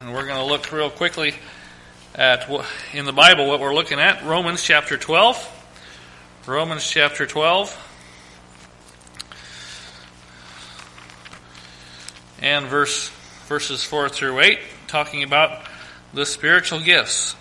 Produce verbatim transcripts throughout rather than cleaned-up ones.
And we're going to look real quickly at what, in the Bible what we're looking at. Romans chapter twelve. Romans chapter twelve. And verse verses four through eight, talking about the spiritual gifts.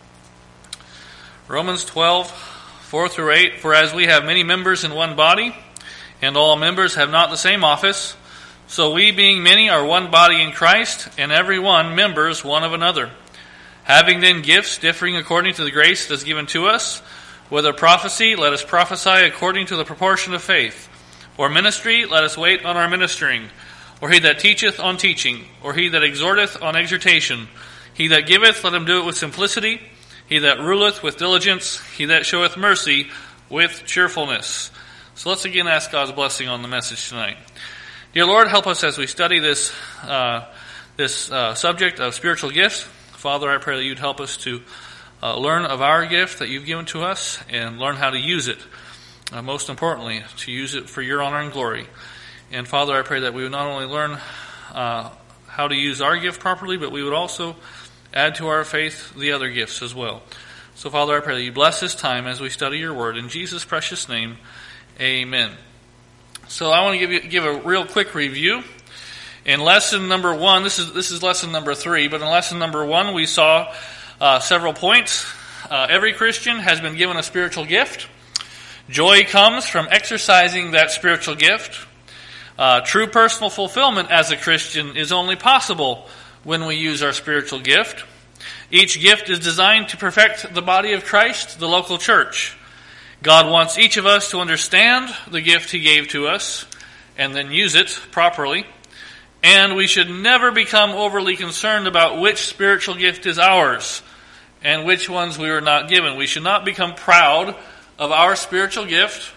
Romans twelve, four through eight. For as we have many members in one body, and all members have not the same office, so we, being many, are one body in Christ, and every one members one of another. Having then gifts differing according to the grace that is given to us, whether prophecy, let us prophesy according to the proportion of faith. Or ministry, let us wait on our ministering. Or he that teacheth on teaching. Or he that exhorteth on exhortation. He that giveth, let him do it with simplicity. He that ruleth with diligence. He that showeth mercy with cheerfulness. So let's again ask God's blessing on the message tonight. Dear Lord, help us as we study this uh, this uh, subject of spiritual gifts. Father, I pray that you'd help us to uh, learn of our gift that you've given to us and learn how to use it. Uh, most importantly, to use it for your honor and glory. And Father, I pray that we would not only learn uh, how to use our gift properly, but we would also add to our faith the other gifts as well. So Father, I pray that you bless this time as we study your word. In Jesus' precious name, amen. So I want to give you give a real quick review. In lesson number one, this is this is lesson number three, but in lesson number one we saw uh, several points. Uh, every Christian has been given a spiritual gift. Joy comes from exercising that spiritual gift. Uh, true personal fulfillment as a Christian is only possible when we use our spiritual gift. Each gift is designed to perfect the body of Christ, the local church. God wants each of us to understand the gift he gave to us and then use it properly. And we should never become overly concerned about which spiritual gift is ours and which ones we were not given. We should not become proud of our spiritual gift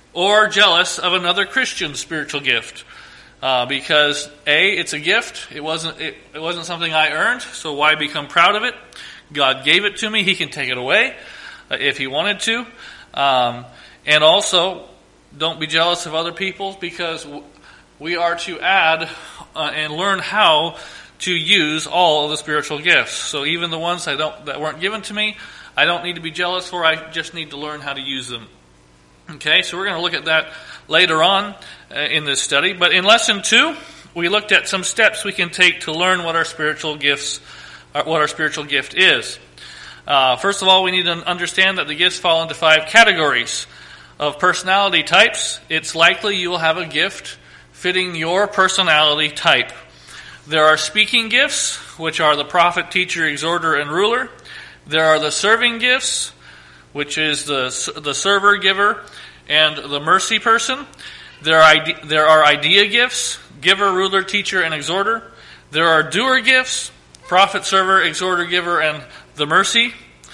or jealous of another Christian's spiritual gift. Uh, because A, it's a gift. It wasn't, it, it wasn't something I earned, so why become proud of it? God gave it to me. He can take it away uh, if he wanted to. Um, and also, don't be jealous of other people, because w- we are to add uh, and learn how to use all of the spiritual gifts. So even the ones I don't that weren't given to me, I don't need to be jealous for. I just need to learn how to use them. Okay, so we're going to look at that later on uh, in this study. But in lesson two, we looked at some steps we can take to learn what our spiritual gifts, uh, what our spiritual gift is. Uh, first of all, we need to understand that the gifts fall into five categories of personality types. It's likely you will have a gift fitting your personality type. There are speaking gifts, which are the prophet, teacher, exhorter, and ruler. There are the serving gifts, which is the the server, giver, and the mercy person. There are there are idea gifts, giver, ruler, teacher, and exhorter. There are doer gifts, prophet, server, exhorter, giver, and the mercy.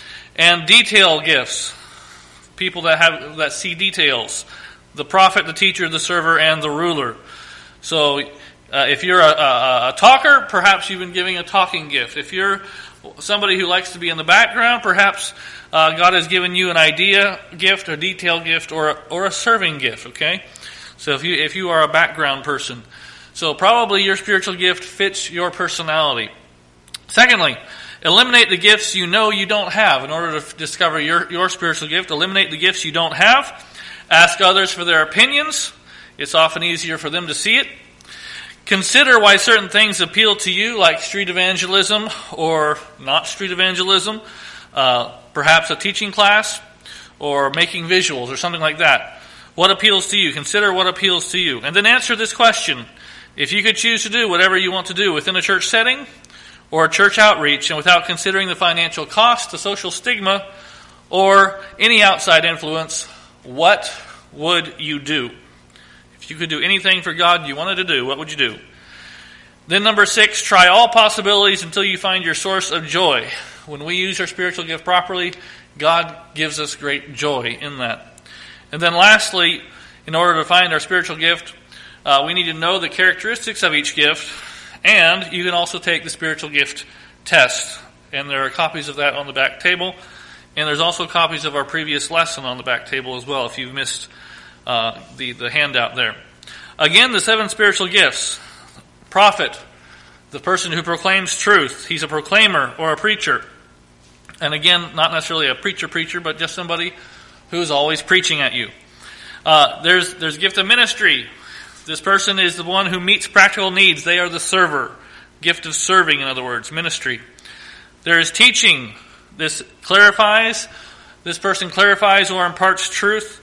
And detail gifts, people that have that see details, the prophet, the teacher, the server, and the ruler. So uh, if you're a, a, a talker, perhaps you've been giving a talking gift. If you're somebody who likes to be in the background, perhaps uh, God has given you an idea gift, a detail gift, or a, or a serving gift. Okay, so if you if you are a background person, so probably your spiritual gift fits your personality. Secondly, eliminate the gifts you know you don't have. In order to discover your, your spiritual gift, eliminate the gifts you don't have. Ask others for their opinions. It's often easier for them to see it. Consider why certain things appeal to you, like street evangelism or not street evangelism, uh, perhaps a teaching class, or making visuals or something like that. What appeals to you? Consider what appeals to you. And then answer this question. If you could choose to do whatever you want to do within a church setting or a church outreach, and without considering the financial cost, the social stigma, or any outside influence, what would you do? If you could do anything for God you wanted to do, what would you do? Then number six, try all possibilities until you find your source of joy. When we use our spiritual gift properly, God gives us great joy in that. And then lastly, in order to find our spiritual gift, uh, we need to know the characteristics of each gift. And you can also take the spiritual gift test. And there are copies of that on the back table. And there's also copies of our previous lesson on the back table as well, if you've missed uh, the, the handout there. Again, the seven spiritual gifts. Prophet, the person who proclaims truth. He's a proclaimer or a preacher. And again, not necessarily a preacher-preacher, but just somebody who's always preaching at you. Uh, there's there's gift of ministry. This person is the one who meets practical needs. They are the server. Gift of serving, in other words, ministry. There is teaching. This clarifies. This person clarifies or imparts truth.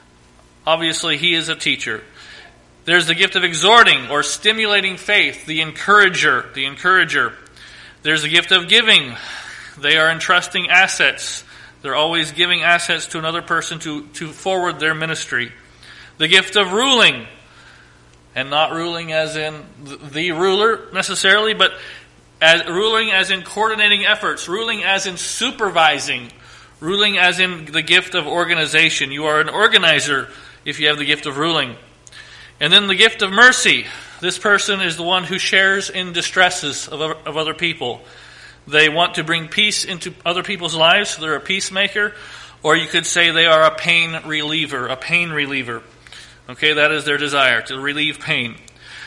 Obviously, he is a teacher. There's the gift of exhorting or stimulating faith. The encourager. The encourager. There's the gift of giving. They are entrusting assets. They're always giving assets to another person to, to forward their ministry. The gift of ruling. And not ruling as in the ruler necessarily, but as ruling as in coordinating efforts. Ruling as in supervising. Ruling as in the gift of organization. You are an organizer if you have the gift of ruling. And then the gift of mercy. This person is the one who shares in distresses of, of other people. They want to bring peace into other people's lives. So they're a peacemaker. Or you could say they are a pain reliever. A pain reliever. Okay, that is their desire, to relieve pain.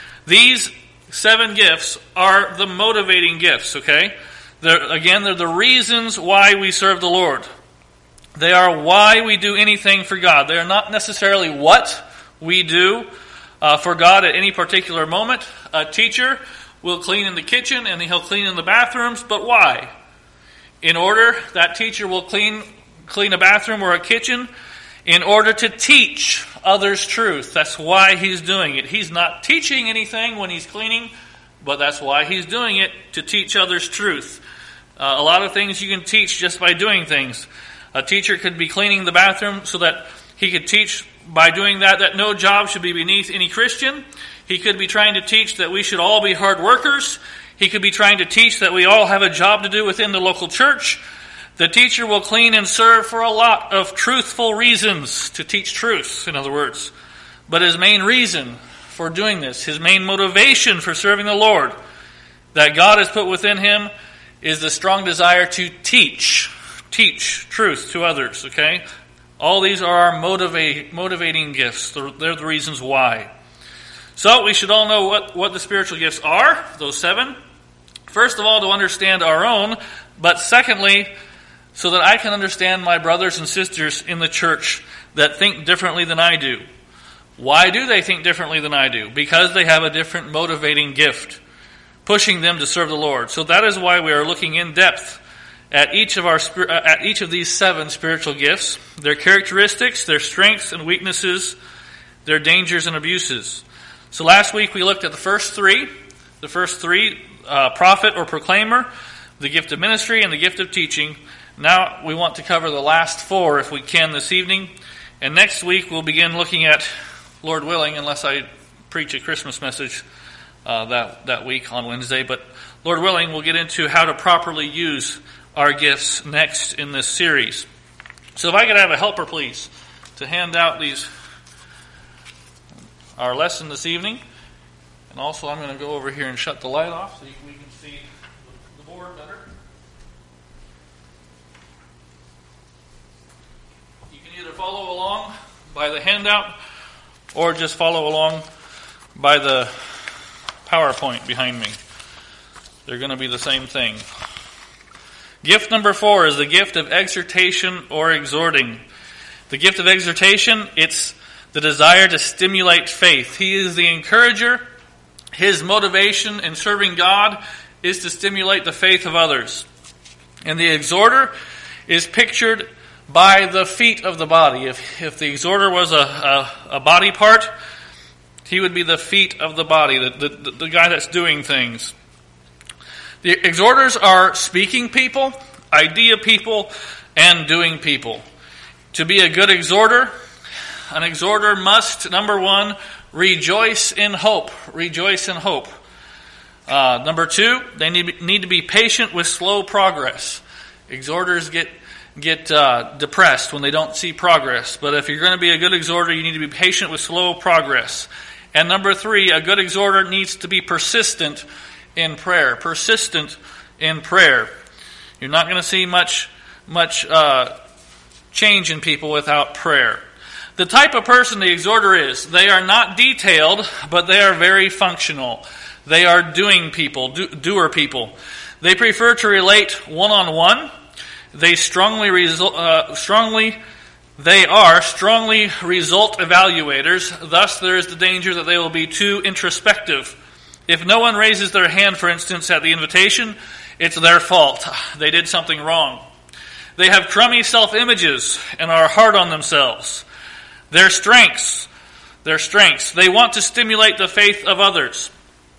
These seven gifts are the motivating gifts, okay? They're, again, they're the reasons why we serve the Lord. They are why we do anything for God. They are not necessarily what we do uh, for God at any particular moment. A teacher will clean in the kitchen and he'll clean in the bathrooms, but why? In order, that teacher will clean clean a bathroom or a kitchen in order to teach others truth. That's why he's doing it. He's not teaching anything when he's cleaning, but that's why he's doing it, to teach others truth. Uh, a lot of things you can teach just by doing things. A teacher could be cleaning the bathroom so that he could teach by doing that that no job should be beneath any Christian. He could be trying to teach that we should all be hard workers. He could be trying to teach that we all have a job to do within the local church. The teacher will clean and serve for a lot of truthful reasons, to teach truth, in other words. But his main reason for doing this, his main motivation for serving the Lord, that God has put within him, is the strong desire to teach. Teach truth to others, okay? All these are our motivate, motivating gifts. They're, they're the reasons why. So we should all know what, what the spiritual gifts are, those seven. First of all, to understand our own, but secondly, so that I can understand my brothers and sisters in the church that think differently than I do. Why do they think differently than I do? Because they have a different motivating gift, pushing them to serve the Lord. So that is why we are looking in depth at each of our at each of these seven spiritual gifts, their characteristics, their strengths and weaknesses, their dangers and abuses. So last week we looked at the first three, the first three, uh, prophet or proclaimer, the gift of ministry, and the gift of teaching. Now we want to cover the last four if we can this evening. And next week we'll begin looking at, Lord willing, unless I preach a Christmas message uh, that, that week on Wednesday, but Lord willing, we'll get into how to properly use our gifts next in this series. So if I could have a helper, please, to hand out these, our lesson this evening. And also I'm going to go over here and shut the light off so we can see the board better. You can either follow along by the handout or just follow along by the PowerPoint behind me. They're going to be the same thing. Gift number four is the gift of exhortation or exhorting. The gift of exhortation, it's the desire to stimulate faith. He is the encourager. His motivation in serving God is to stimulate the faith of others. And the exhorter is pictured by the feet of the body. If, if the exhorter was a, a, a body part, he would be the feet of the body, the, the, the guy that's doing things. The exhorters are speaking people, idea people, and doing people. To be a good exhorter, an exhorter must, number one, rejoice in hope. Rejoice in hope. Uh, number two, they need, need to be patient with slow progress. Exhorters get get uh, depressed when they don't see progress. But if you're going to be a good exhorter, you need to be patient with slow progress. And number three, a good exhorter needs to be persistent in prayer. Persistent in prayer. You're not going to see much much uh, change in people without prayer. The type of person the exhorter is, they are not detailed, but they are very functional. They are doing people, do, doer people. They prefer to relate one-on-one. They strongly, result, uh, strongly, they are strongly result evaluators. Thus, there is the danger that they will be too introspective. If no one raises their hand, for instance, at the invitation, it's their fault. They did something wrong. They have crummy self-images and are hard on themselves. Their strengths, their strengths, they want to stimulate the faith of others.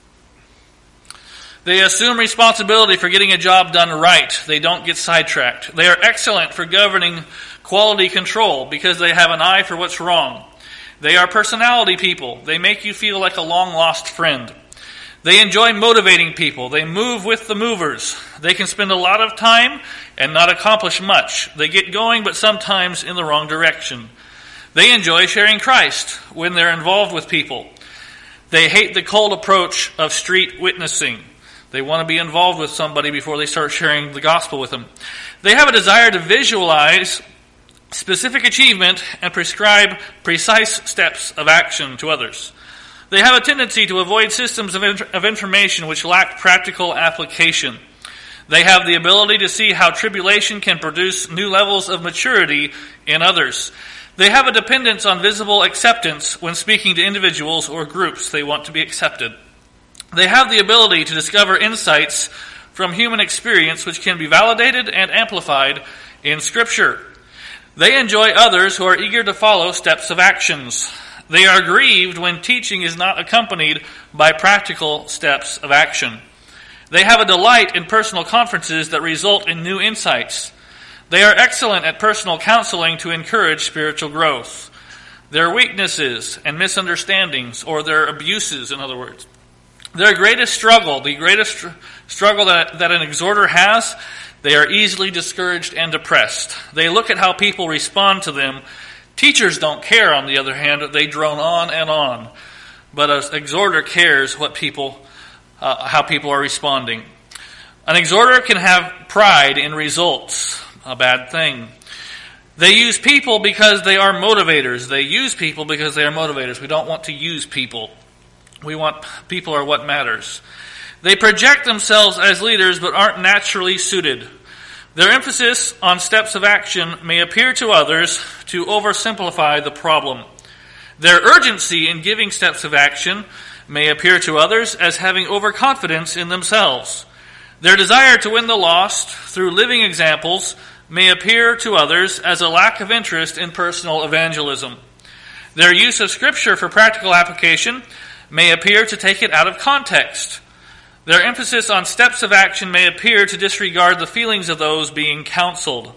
They assume responsibility for getting a job done right. They don't get sidetracked. They are excellent for governing quality control because they have an eye for what's wrong. They are personality people. They make you feel like a long-lost friend. They enjoy motivating people. They move with the movers. They can spend a lot of time and not accomplish much. They get going, but sometimes in the wrong direction. They enjoy sharing Christ when they're involved with people. They hate the cold approach of street witnessing. They want to be involved with somebody before they start sharing the gospel with them. They have a desire to visualize specific achievement and prescribe precise steps of action to others. They have a tendency to avoid systems of, inf- of information which lack practical application. They have the ability to see how tribulation can produce new levels of maturity in others. They have a dependence on visible acceptance when speaking to individuals or groups they want to be accepted. They have the ability to discover insights from human experience which can be validated and amplified in Scripture. They enjoy others who are eager to follow steps of actions. They are grieved when teaching is not accompanied by practical steps of action. They have a delight in personal conferences that result in new insights. They are excellent at personal counseling to encourage spiritual growth. Their weaknesses and misunderstandings, or their abuses, in other words, their greatest struggle, the greatest str- struggle that, that an exhorter has, they are easily discouraged and depressed. They look at how people respond to them. Teachers don't care, on the other hand. They drone on and on. But an exhorter cares what people, uh, how people are responding. An exhorter can have pride in results, a bad thing. They use people because they are motivators. They use people because they are motivators. We don't want to use people. We want people are what matters. They project themselves as leaders but aren't naturally suited. Their emphasis on steps of action may appear to others to oversimplify the problem. Their urgency in giving steps of action may appear to others as having overconfidence in themselves. Their desire to win the lost through living examples may appear to others as a lack of interest in personal evangelism. Their use of Scripture for practical application may appear to take it out of context. Their emphasis on steps of action may appear to disregard the feelings of those being counseled.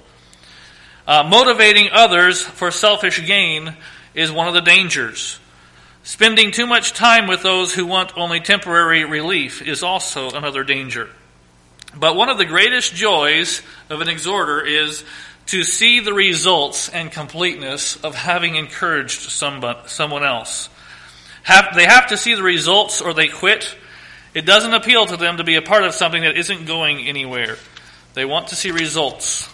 Uh, motivating others for selfish gain is one of the dangers. Spending too much time with those who want only temporary relief is also another danger. But one of the greatest joys of an exhorter is to see the results and completeness of having encouraged somebody, someone else. Have, they have to see the results or they quit. It doesn't appeal to them to be a part of something that isn't going anywhere. They want to see results.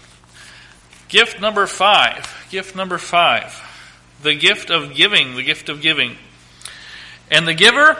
Gift number five. Gift number five. The gift of giving. The gift of giving. And the giver,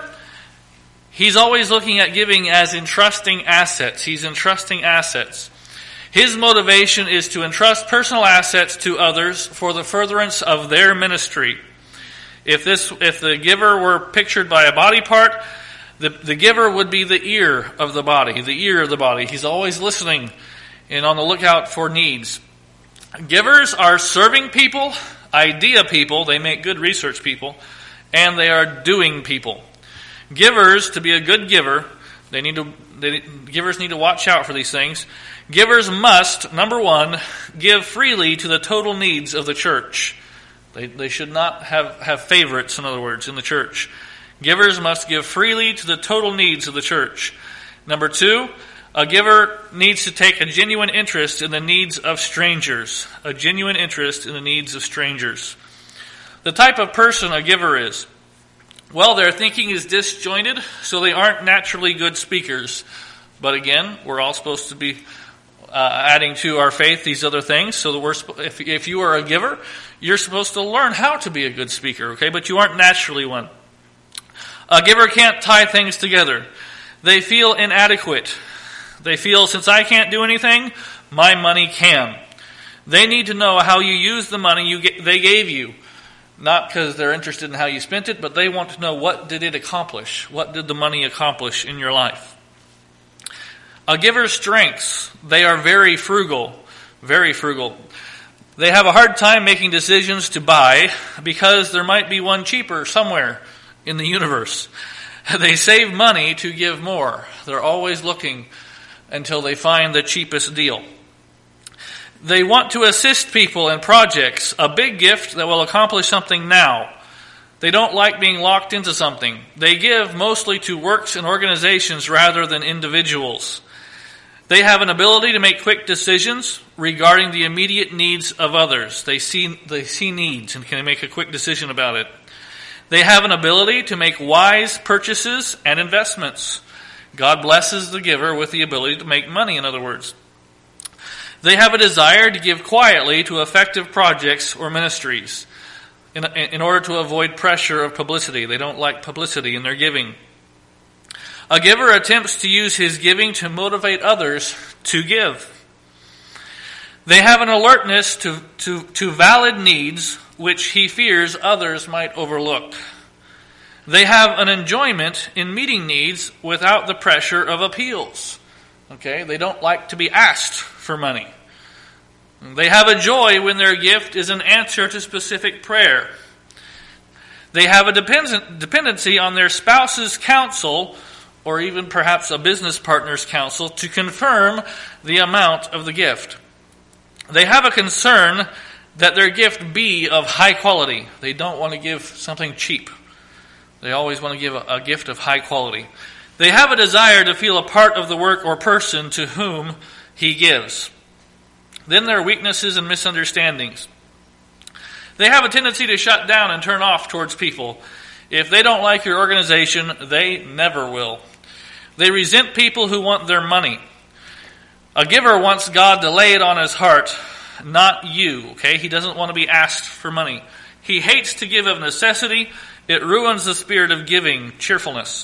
he's always looking at giving as entrusting assets. He's entrusting assets. His motivation is to entrust personal assets to others for the furtherance of their ministry. If this, if the giver were pictured by a body part, The, the giver would be the ear of the body, the ear of the body. He's always listening and on the lookout for needs. Givers are serving people, idea people, they make good research people, and they are doing people. Givers, to be a good giver, they need to, they, givers need to watch out for these things. Givers must, number one, give freely to the total needs of the church. They, they should not have, have favorites, in other words, in the church. Givers must give freely to the total needs of the church. Number two, a giver needs to take a genuine interest in the needs of strangers. A genuine interest in the needs of strangers. The type of person a giver is. Well, their thinking is disjointed, so they aren't naturally good speakers. But again, we're all supposed to be uh, adding to our faith these other things. So that we're, if, if you are a giver, you're supposed to learn how to be a good speaker, okay? But you aren't naturally one. A giver can't tie things together. They feel inadequate. They feel, since I can't do anything, my money can. They need to know how you use the money you get, they gave you. Not because they're interested in how you spent it, but they want to know, what did it accomplish? What did the money accomplish in your life? A giver's strengths, they are very frugal. Very frugal. They have a hard time making decisions to buy because there might be one cheaper somewhere in the universe. They save money to give more. They're always looking until they find the cheapest deal. They want to assist people in projects, a big gift that will accomplish something now. They don't like being locked into something. They give mostly to works and organizations rather than individuals. They have an ability to make quick decisions regarding the immediate needs of others. They see, they see needs and can make a quick decision about it. They have an ability to make wise purchases and investments. God blesses the giver with the ability to make money, in other words. They have a desire to give quietly to effective projects or ministries in, in order to avoid pressure of publicity. They don't like publicity in their giving. A giver attempts to use his giving to motivate others to give. They have an alertness to, to, to valid needs which he fears others might overlook. They have an enjoyment in meeting needs without the pressure of appeals. Okay, they don't like to be asked for money. They have a joy when their gift is an answer to specific prayer. They have a dependent, dependency on their spouse's counsel, or even perhaps a business partner's counsel, to confirm the amount of the gift. They have a concern that their gift be of high quality. They don't want to give something cheap. They always want to give a, a gift of high quality. They have a desire to feel a part of the work or person to whom he gives. Then there are weaknesses and misunderstandings. They have a tendency to shut down and turn off towards people. If they don't like your organization, they never will. They resent people who want their money. A giver wants God to lay it on his heart, not you, okay? He doesn't want to be asked for money. He hates to give of necessity. It ruins the spirit of giving, cheerfulness.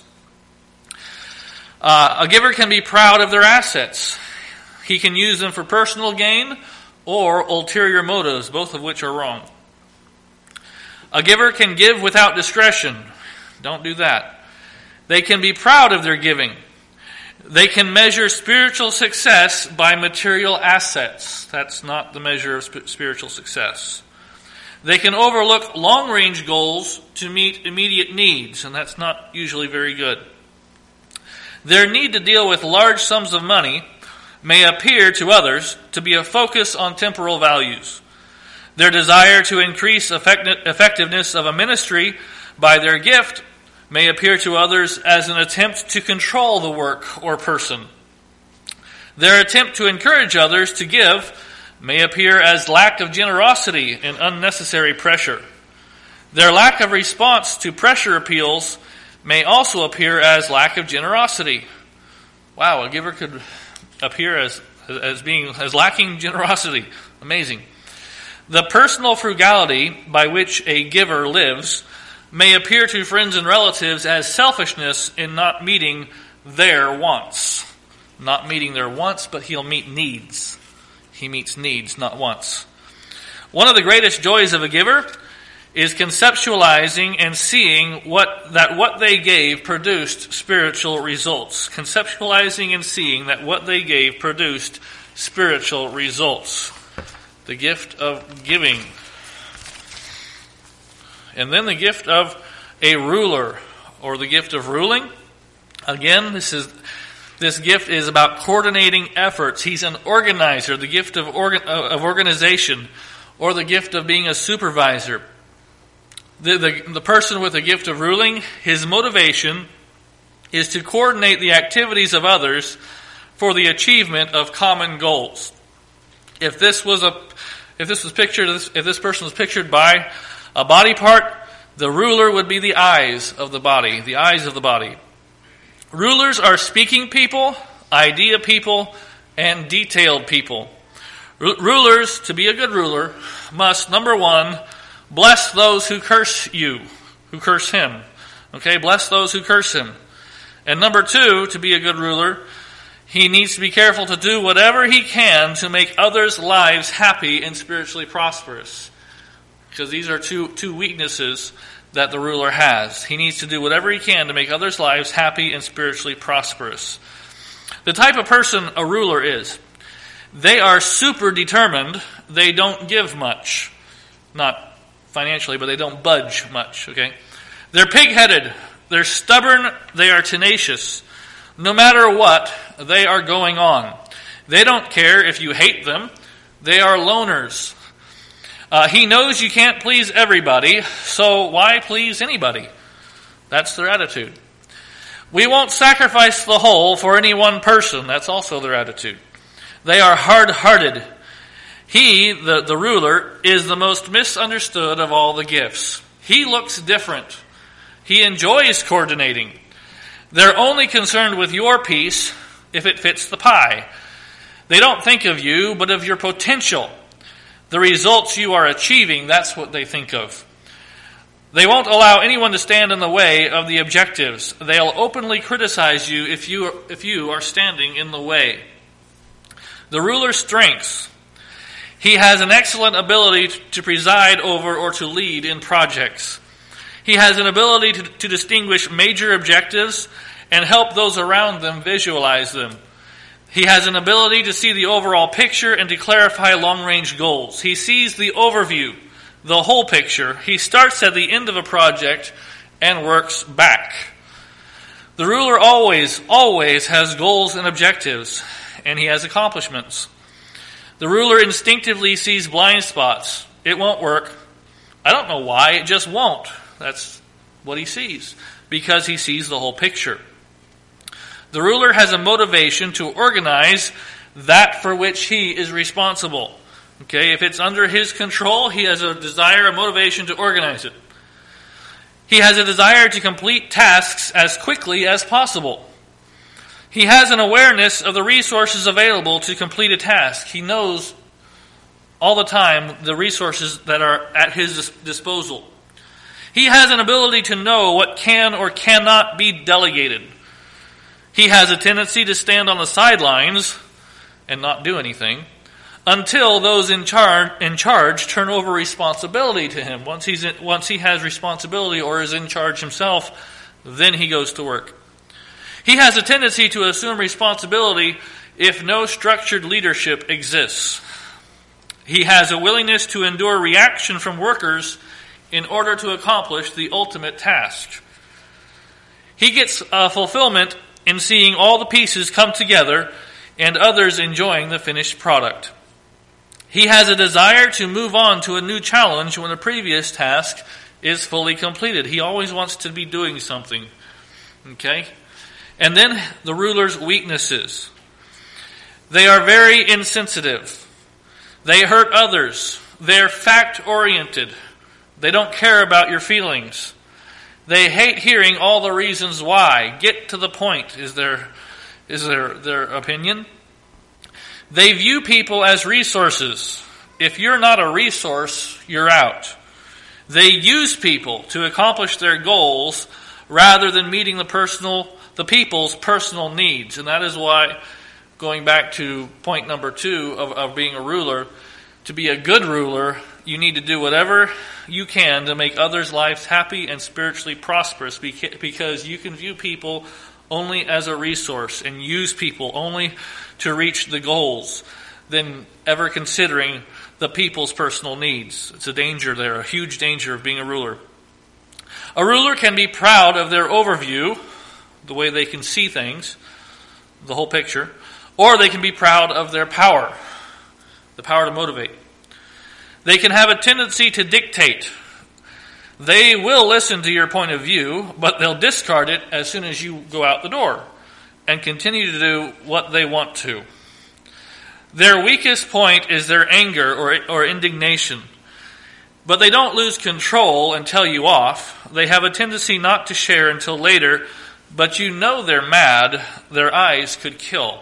Uh, a giver can be proud of their assets. He can use them for personal gain or ulterior motives, both of which are wrong. A giver can give without discretion. Don't do that. They can be proud of their giving. They can measure spiritual success by material assets. That's not the measure of sp- spiritual success. They can overlook long-range goals to meet immediate needs, and that's not usually very good. Their need to deal with large sums of money may appear to others to be a focus on temporal values. Their desire to increase effect- effectiveness of a ministry by their gift may appear to others as an attempt to control the work or person. Their attempt to encourage others to give may appear as lack of generosity and unnecessary pressure. Their lack of response to pressure appeals may also appear as lack of generosity. Wow, a giver could appear as as being as lacking generosity. Amazing. The personal frugality by which a giver lives may appear to friends and relatives as selfishness in not meeting their wants. Not meeting their wants, but he'll meet needs. He meets needs, not wants. One of the greatest joys of a giver is conceptualizing and seeing what that what they gave produced spiritual results. Conceptualizing and seeing that what they gave produced spiritual results. The gift of giving. And then the gift of a ruler, or the gift of ruling. Again, this is this gift is about coordinating efforts. He's an organizer, the gift of organ, of organization, or the gift of being a supervisor. The, the, the person with the gift of ruling, his motivation is to coordinate the activities of others for the achievement of common goals. If this was a, if this was pictured, if this person was pictured by a body part, the ruler would be the eyes of the body, the eyes of the body. Rulers are speaking people, idea people, and detailed people. R- rulers, to be a good ruler, must, number one, bless those who curse you, who curse him. Okay, bless those who curse him. And number two, to be a good ruler, he needs to be careful to do whatever he can to make others' lives happy and spiritually prosperous. Because these are two, two weaknesses that the ruler has. He needs to do whatever he can to make others' lives happy and spiritually prosperous. The type of person a ruler is, they are super determined. They don't give much. Not financially, but they don't budge much, okay? They're pig-headed. They're stubborn. They are tenacious. No matter what, they are going on. They don't care if you hate them. They are loners. Uh, he knows you can't please everybody, so why please anybody? That's their attitude. We won't sacrifice the whole for any one person. That's also their attitude. They are hard-hearted. He, the, the ruler, is the most misunderstood of all the gifts. He looks different. He enjoys coordinating. They're only concerned with your piece if it fits the pie. They don't think of you, but of your potential. The results you are achieving, that's what they think of. They won't allow anyone to stand in the way of the objectives. They'll openly criticize you if you, if you are standing in the way. The ruler's strengths. He has an excellent ability to preside over or to lead in projects. He has an ability to, to distinguish major objectives and help those around them visualize them. He has an ability to see the overall picture and to clarify long-range goals. He sees the overview, the whole picture. He starts at the end of a project and works back. The ruler always, always has goals and objectives, and he has accomplishments. The ruler instinctively sees blind spots. It won't work. I don't know why, it just won't. That's what he sees, because he sees the whole picture. The ruler has a motivation to organize that for which he is responsible. Okay, if it's under his control, he has a desire, a motivation to organize it. He has a desire to complete tasks as quickly as possible. He has an awareness of the resources available to complete a task. He knows all the time the resources that are at his disposal. He has an ability to know what can or cannot be delegated. He has a tendency to stand on the sidelines and not do anything until those in charge in charge turn over responsibility to him. Once he's in, once he has responsibility or is in charge himself, then he goes to work. He has a tendency to assume responsibility if no structured leadership exists. He has a willingness to endure reaction from workers in order to accomplish the ultimate task. He gets uh, fulfillment in seeing all the pieces come together and others enjoying the finished product. He has a desire to move on to a new challenge when the previous task is fully completed. He always wants to be doing something. Okay? And then the ruler's weaknesses. They are very insensitive. They hurt others. They're fact-oriented. They don't care about your feelings. They hate hearing all the reasons why. Get to the point, is their, is their, their opinion. They view people as resources. If you're not a resource, you're out. They use people to accomplish their goals rather than meeting the personal, the people's personal needs. And that is why, going back to point number two of, of being a ruler, to be a good ruler, you need to do whatever you can to make others' lives happy and spiritually prosperous, because you can view people only as a resource and use people only to reach the goals than ever considering the people's personal needs. It's a danger there, a huge danger of being a ruler. A ruler can be proud of their overview, the way they can see things, the whole picture, or they can be proud of their power, the power to motivate. They can have a tendency to dictate. They will listen to your point of view, but they'll discard it as soon as you go out the door and continue to do what they want to. Their weakest point is their anger or, or indignation. But they don't lose control and tell you off. They have a tendency not to share until later, but you know they're mad. Their eyes could kill.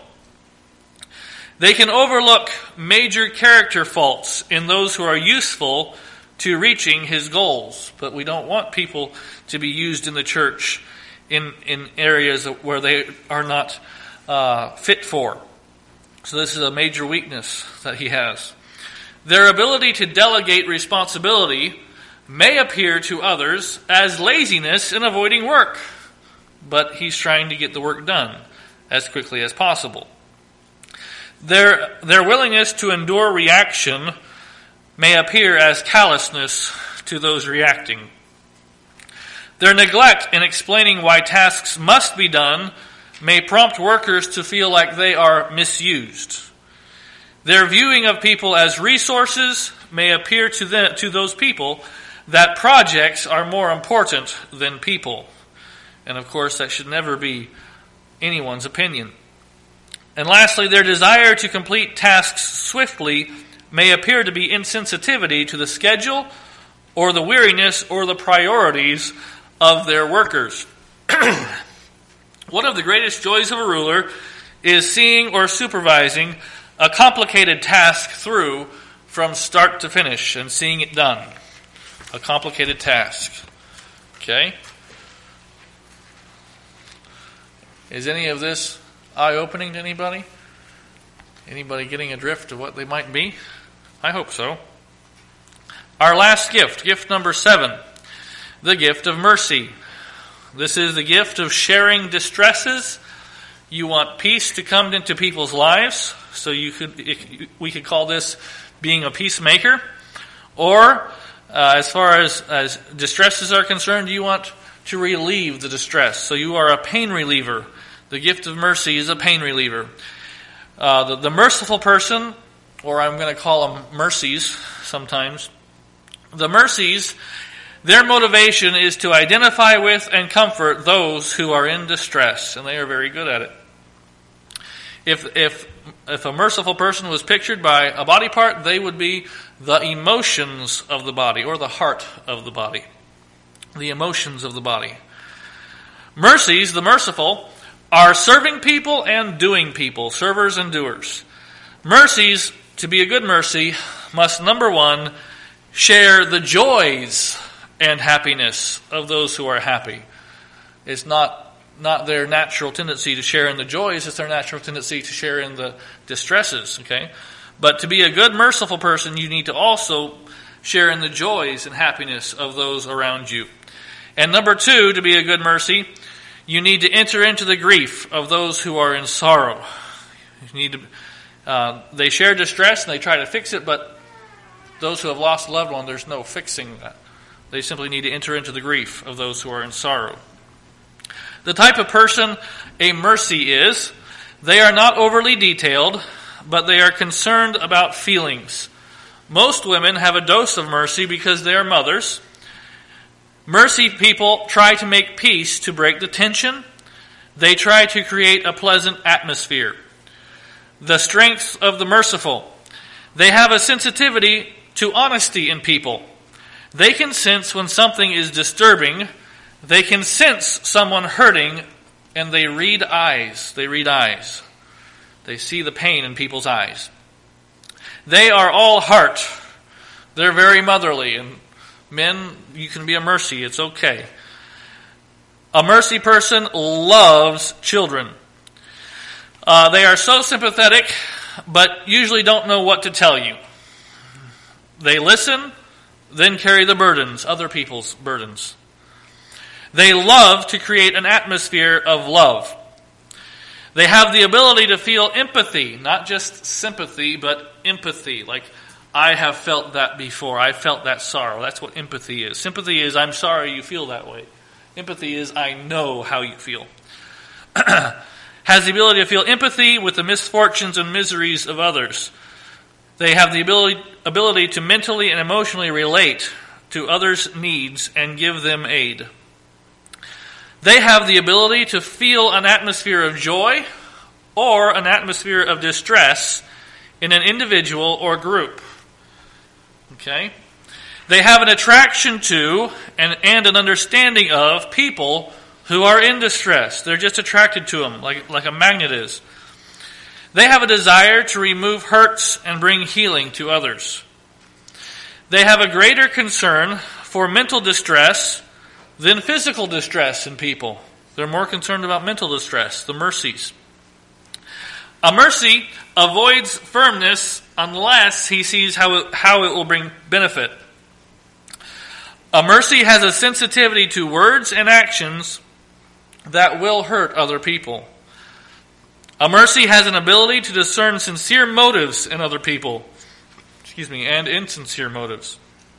They can overlook major character faults in those who are useful to reaching his goals. But we don't want people to be used in the church in, in areas where they are not uh, fit for. So this is a major weakness that he has. Their ability to delegate responsibility may appear to others as laziness in avoiding work, but he's trying to get the work done as quickly as possible. Their, their willingness to endure reaction may appear as callousness to those reacting. Their neglect in explaining why tasks must be done may prompt workers to feel like they are misused. Their viewing of people as resources may appear to them, to those people that projects are more important than people. And of course, that should never be anyone's opinion. And lastly, their desire to complete tasks swiftly may appear to be insensitivity to the schedule or the weariness or the priorities of their workers. One of the greatest joys of a ruler is seeing or supervising a complicated task through from start to finish and seeing it done. A complicated task. Okay? Is any of this eye-opening to anybody? Anybody getting a drift of what they might be? I hope so. Our last gift, gift number seven, the gift of mercy. This is the gift of sharing distresses. You want peace to come into people's lives, so you could we could call this being a peacemaker. Or, uh, as far as, as distresses are concerned, you want to relieve the distress. So you are a pain reliever. The gift of mercy is a pain reliever. Uh, the, the merciful person, or I'm going to call them mercies sometimes, the mercies, their motivation is to identify with and comfort those who are in distress, and they are very good at it. If if if a merciful person was pictured by a body part, they would be the emotions of the body, or the heart of the body. The emotions of the body. Mercies, the merciful, are serving people and doing people, servers and doers. Mercies, to be a good mercy, must, number one, share the joys and happiness of those who are happy. It's not not their natural tendency to share in the joys, it's their natural tendency to share in the distresses, okay? But to be a good, merciful person, you need to also share in the joys and happiness of those around you. And number two, to be a good mercy, you need to enter into the grief of those who are in sorrow. You need to, uh, they share distress and they try to fix it, but those who have lost a loved one, there's no fixing that. They simply need to enter into the grief of those who are in sorrow. The type of person a mercy is, they are not overly detailed, but they are concerned about feelings. Most women have a dose of mercy because they are mothers. Mercy people try to make peace to break the tension. They try to create a pleasant atmosphere. The strength of the merciful. They have a sensitivity to honesty in people. They can sense when something is disturbing. They can sense someone hurting, and they read eyes. They read eyes. They see the pain in people's eyes. They are all heart. They're very motherly. And men, you can be a mercy. It's okay. A mercy person loves children. Uh, they are so sympathetic, but usually don't know what to tell you. They listen, then carry the burdens, other people's burdens. They love to create an atmosphere of love. They have the ability to feel empathy, not just sympathy, but empathy. Like, I have felt that before. I felt that sorrow. That's what empathy is. Sympathy is, I'm sorry you feel that way. Empathy is, I know how you feel. Has the ability to feel empathy with the misfortunes and miseries of others. They have the ability, ability to mentally and emotionally relate to others' needs and give them aid. They have the ability to feel an atmosphere of joy or an atmosphere of distress in an individual or group. Okay? They have an attraction to and, and an understanding of people who are in distress. They're just attracted to them like, like a magnet is. They have a desire to remove hurts and bring healing to others. They have a greater concern for mental distress than physical distress in people. They're more concerned about mental distress, the mercies. A mercy avoids firmness unless he sees how it, how it will bring benefit. A mercy has a sensitivity to words and actions that will hurt other people. A mercy has an ability to discern sincere motives in other people. Excuse me, and insincere motives.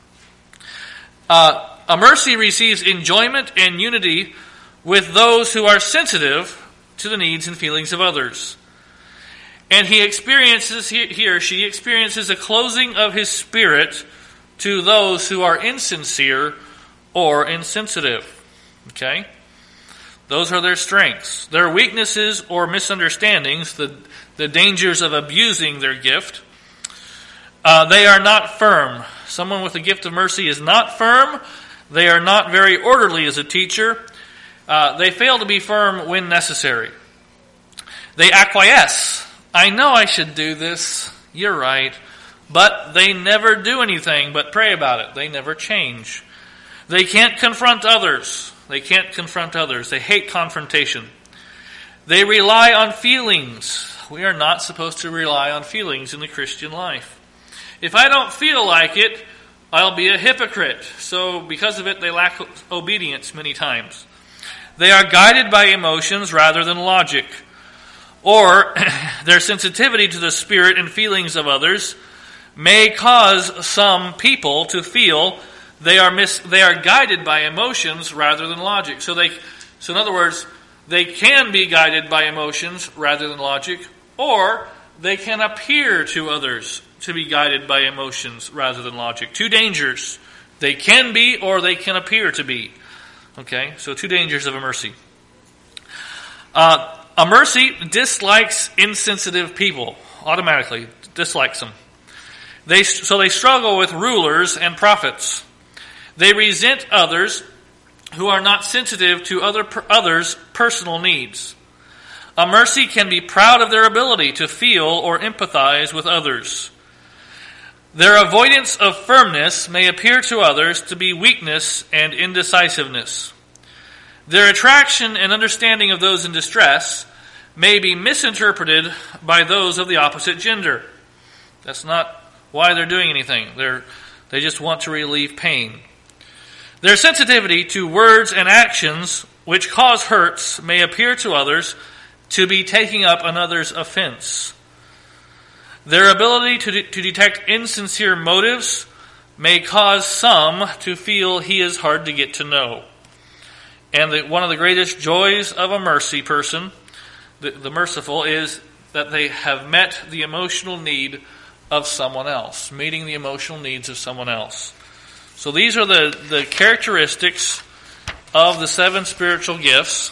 Uh, a mercy receives enjoyment and unity with those who are sensitive to the needs and feelings of others. And he experiences, he or she experiences a closing of his spirit to those who are insincere or insensitive. Okay? Those are their strengths. Their weaknesses or misunderstandings, the, the dangers of abusing their gift, uh, they are not firm. Someone with the gift of mercy is not firm. They are not very orderly as a teacher. Uh, they fail to be firm when necessary. They acquiesce. I know I should do this. You're right. But they never do anything but pray about it. They never change. They can't confront others. They can't confront others. They hate confrontation. They rely on feelings. We are not supposed to rely on feelings in the Christian life. If I don't feel like it, I'll be a hypocrite. So because of it, they lack obedience many times. They are guided by emotions rather than logic. Or their sensitivity to the spirit and feelings of others may cause some people to feel they are mis- they are guided by emotions rather than logic. So they, so in other words, they can be guided by emotions rather than logic, or they can appear to others to be guided by emotions rather than logic. Two dangers. They can be or they can appear to be. Okay, so two dangers of a mercy. Uh, a mercy dislikes insensitive people. Automatically dislikes them. They, so they struggle with rulers and prophets. They resent others who are not sensitive to other others' personal needs. A mercy can be proud of their ability to feel or empathize with others. Their avoidance of firmness may appear to others to be weakness and indecisiveness. Their attraction and understanding of those in distress may be misinterpreted by those of the opposite gender. That's not why they're doing anything. They're, they just want to relieve pain. Their sensitivity to words and actions which cause hurts may appear to others to be taking up another's offense. Their ability to, de- to detect insincere motives may cause some to feel he is hard to get to know. And the, one of the greatest joys of a mercy person, the, the merciful, is that they have met the emotional need of someone else, meeting the emotional needs of someone else. So these are the, the characteristics of the seven spiritual gifts.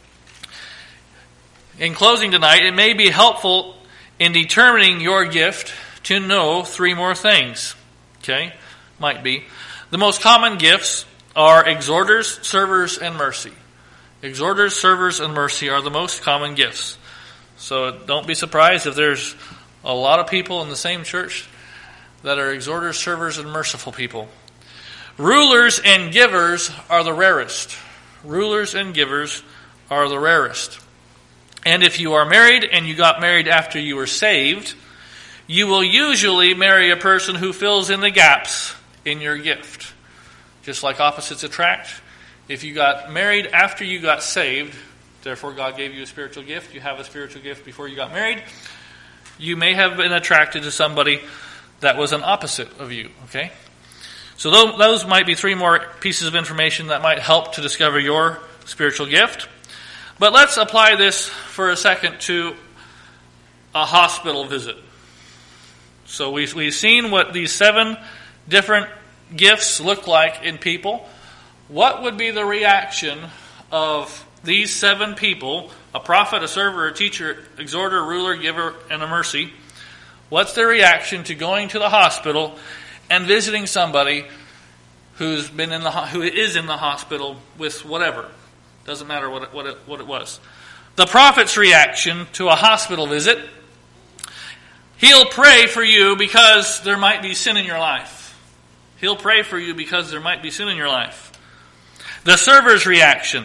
In closing tonight, it may be helpful in determining your gift to know three more things. Okay? Might be. The most common gifts are exhorters, servers, and mercy. Exhorters, servers, and mercy are the most common gifts. So don't be surprised if there's a lot of people in the same church that are exhorters, servers, and merciful people. Rulers and givers are the rarest. Rulers and givers are the rarest. And if you are married and you got married after you were saved, you will usually marry a person who fills in the gaps in your gift. Just like opposites attract. If you got married after you got saved, therefore God gave you a spiritual gift, you have a spiritual gift before you got married, you may have been attracted to somebody that was an opposite of you. Okay? So those might be three more pieces of information that might help to discover your spiritual gift. But let's apply this for a second to a hospital visit. So we've, we've seen what these seven different gifts look like in people. What would be the reaction of these seven people, a prophet, a server, a teacher, exhorter, ruler, giver, and a mercy? What's their reaction to going to the hospital and visiting somebody who's been in the who is in the hospital with whatever? Doesn't matter what it, what it, what it was. The prophet's reaction to a hospital visit: he'll pray for you because there might be sin in your life. He'll pray for you because there might be sin in your life. The server's reaction.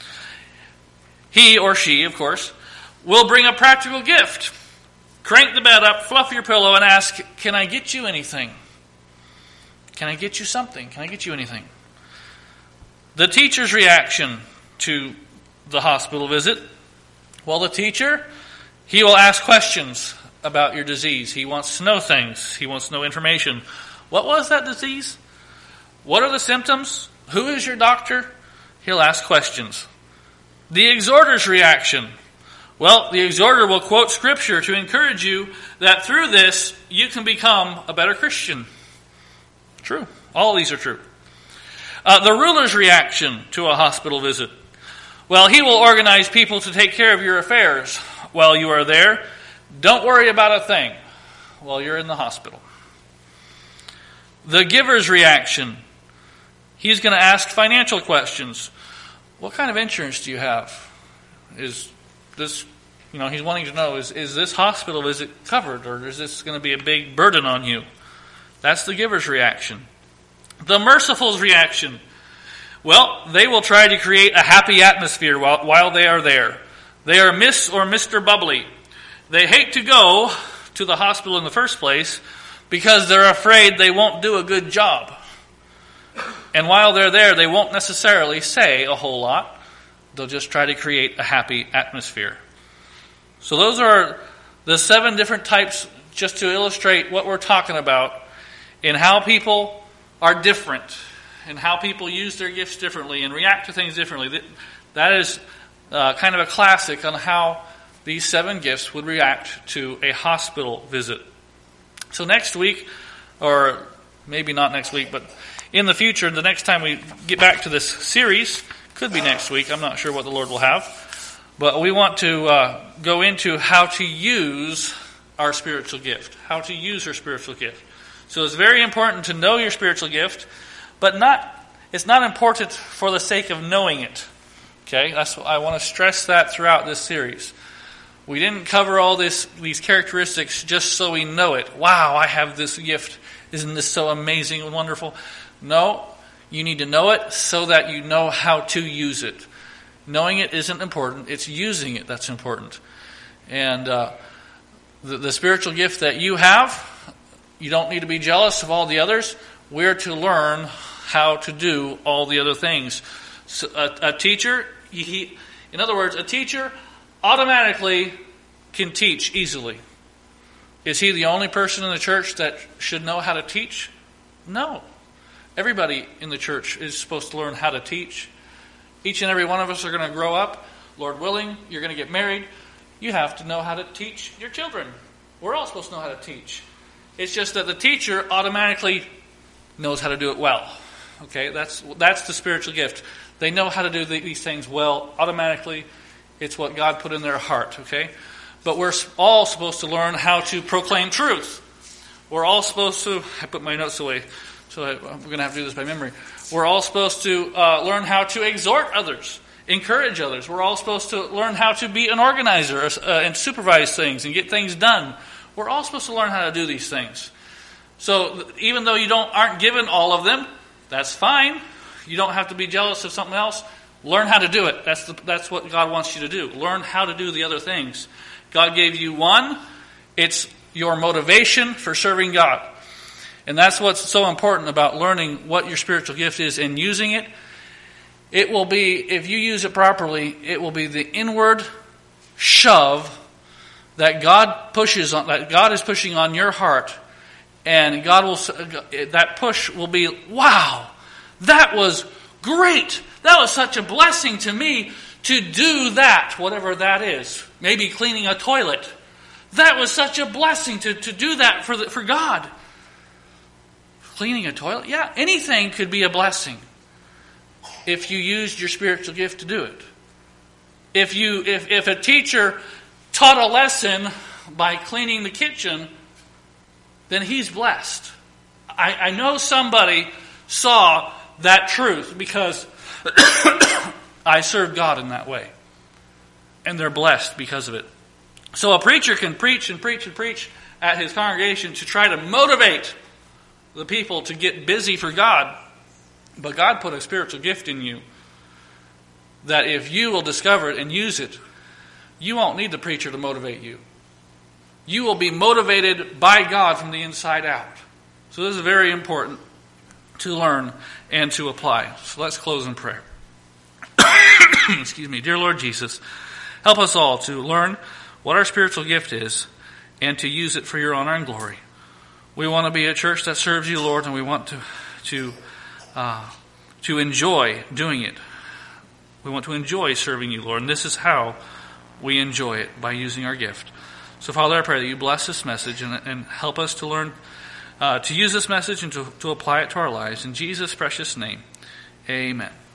He or she, of course, will bring a practical gift. Crank the bed up, fluff your pillow, and ask, can I get you anything? Can I get you something? Can I get you anything? The teacher's reaction to the hospital visit. Well, the teacher, he will ask questions about your disease. He wants to know things. He wants to know information. What was that disease? What are the symptoms? Who is your doctor? He'll ask questions. The exhorter's reaction. Well, the exhorter will quote Scripture to encourage you that through this, you can become a better Christian. True. All these are true. Uh, the ruler's reaction to a hospital visit. Well, he will organize people to take care of your affairs while you are there. Don't worry about a thing while you're in the hospital. The giver's reaction. He's going to ask financial questions. What kind of insurance do you have? Is this, you know, he's wanting to know, is, is this hospital, is it covered, or is this going to be a big burden on you? That's the giver's reaction. The merciful's reaction. Well, they will try to create a happy atmosphere while, while they are there. They are Miss or Mister Bubbly. They hate to go to the hospital in the first place because they're afraid they won't do a good job. And while they're there, they won't necessarily say a whole lot. They'll just try to create a happy atmosphere. So those are the seven different types, just to illustrate what we're talking about in how people are different and how people use their gifts differently and react to things differently. That is uh, kind of a classic on how these seven gifts would react to a hospital visit. So next week, or maybe not next week, but in the future, the next time we get back to this series, could be next week, I'm not sure what the Lord will have, but we want to uh, go into how to use our spiritual gift, how to use our spiritual gift. So it's very important to know your spiritual gift, but not it's not important for the sake of knowing it. Okay, that's what I want to stress that throughout this series. We didn't cover all this these characteristics just so we know it. Wow, I have this gift. Isn't this so amazing and wonderful? No, you need to know it so that you know how to use it. Knowing it isn't important. It's using it that's important. And uh, the, the spiritual gift that you have, you don't need to be jealous of all the others. We're to learn how to do all the other things. So a, a teacher, he, in other words, a teacher automatically can teach easily. Is he the only person in the church that should know how to teach? No. Everybody in the church is supposed to learn how to teach. Each and every one of us are going to grow up. Lord willing, you're going to get married. You have to know how to teach your children. We're all supposed to know how to teach. It's just that the teacher automatically knows how to do it well. Okay, that's that's the spiritual gift. They know how to do the, these things well automatically. It's what God put in their heart, okay? But we're all supposed to learn how to proclaim truth. We're all supposed to... I put my notes away, so I, I'm going to have to do this by memory. We're all supposed to uh, learn how to exhort others, encourage others. We're all supposed to learn how to be an organizer uh, and supervise things and get things done. We're all supposed to learn how to do these things. So even though you don't aren't given all of them, that's fine. You don't have to be jealous of something else. Learn how to do it. That's the, that's what God wants you to do. Learn how to do the other things. God gave you one. It's your motivation for serving God. And that's what's so important about learning what your spiritual gift is and using it. It will be, if you use it properly, it will be the inward shove that God pushes on, that God is pushing on your heart. And God will, that push will be, wow, that was great. That was such a blessing to me to do that, whatever that is. Maybe cleaning a toilet. That was such a blessing to, to do that for the, for God. Cleaning a toilet? Yeah, anything could be a blessing if you used your spiritual gift to do it. If you if, if a teacher taught a lesson by cleaning the kitchen, then he's blessed. I, I know somebody saw that truth because I serve God in that way. And they're blessed because of it. So a preacher can preach and preach and preach at his congregation to try to motivate the people to get busy for God, but God put a spiritual gift in you that if you will discover it and use it, you won't need the preacher to motivate you. You will be motivated by God from the inside out. So this is very important to learn and to apply. So let's close in prayer. Excuse me. Dear Lord Jesus, help us all to learn what our spiritual gift is and to use it for your honor and glory. We want to be a church that serves you, Lord, and we want to to uh, to enjoy doing it. We want to enjoy serving you, Lord, and this is how we enjoy it, by using our gift. So, Father, I pray that you bless this message and, and help us to learn uh, to use this message and to, to apply it to our lives. In Jesus' precious name, amen.